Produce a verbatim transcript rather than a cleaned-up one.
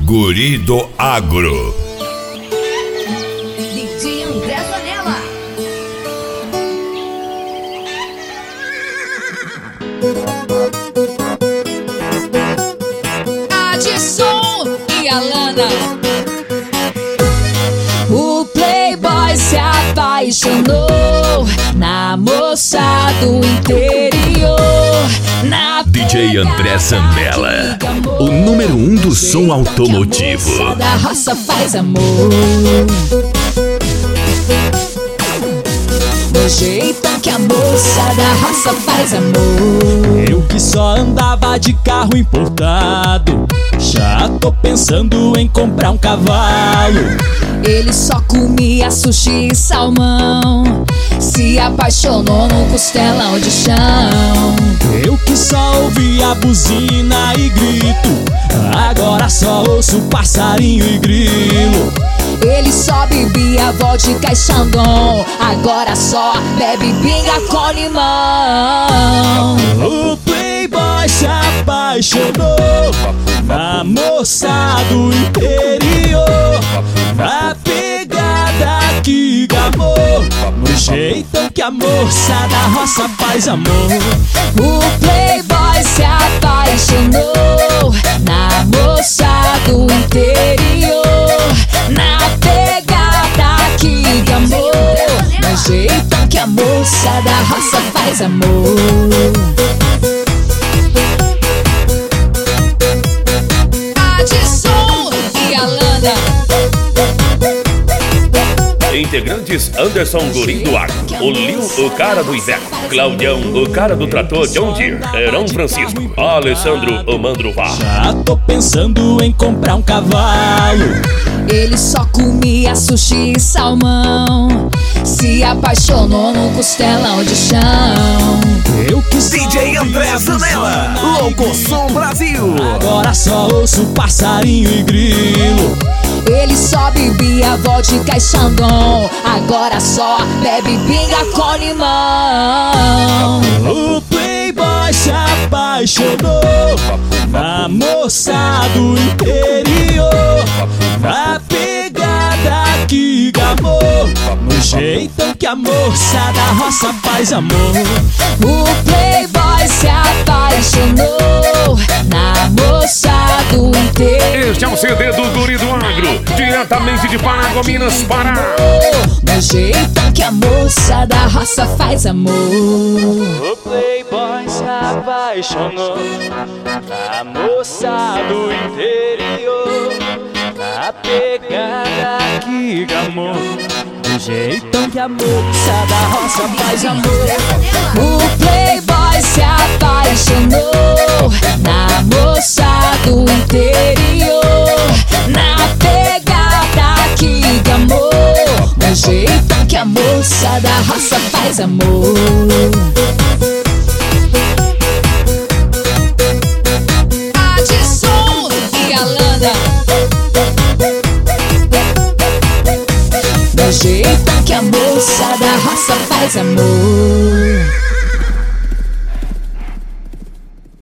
Guri do Agro. D J André Zanella. Adson e Alana. O playboy se apaixonou na moça do interior. Na D J André Zanella, o número um do som automotivo. A moça da roça faz amor. Do jeito que a moça da roça faz amor. Eu que só andava de carro importado, já tô pensando em comprar um cavalo. Ele só comia sushi e salmão, se apaixonou no costelão de chão. Eu que só ouvia buzina e grito, agora só ouço passarinho e grilo. Ele só bebia vodka e Xandão, agora só bebe pinga com limão. O playboy se apaixonou na moça do interior, na pegada que gamou, no jeitão que a moça da roça faz amor. O playboy se apaixonou na moça do interior, na pegada que gamou, no jeitão que a moça da roça faz amor. Adson e Alana. Integrantes: Anderson, Guri do Agro, o Lil, o cara do Iveco, Claudião, o cara do trator John Deere, Herão Francisco, Alessandro, o Mandruvá. Já tô pensando em comprar um cavalo. Ele só comia sushi e salmão, se apaixonou no costelão de chão. Eu que só D J André Zanella, Louco Som Brasil. agora só ouço passarinho e grilo. Ele só bebia vodka e Xandão, agora só bebe pinga com limão. O playboy se apaixonou na moça do interior, na pegada que gamou, no jeitão que a moça da roça faz amor. O playboy se apaixonou na moça do interior. Este é o C D do Guri do Agro, diretamente de Paragominas, Pará. Do jeito que a moça da roça faz amor. O playboy se apaixonou na moça do interior, na pegada que gamou, do jeitão que a moça da roça faz amor. O playboy se apaixonou na moça do interior, na pegada que gamou, do jeito que a moça da roça faz amor. Adson e Alana. Do jeito que a moça da roça faz amor.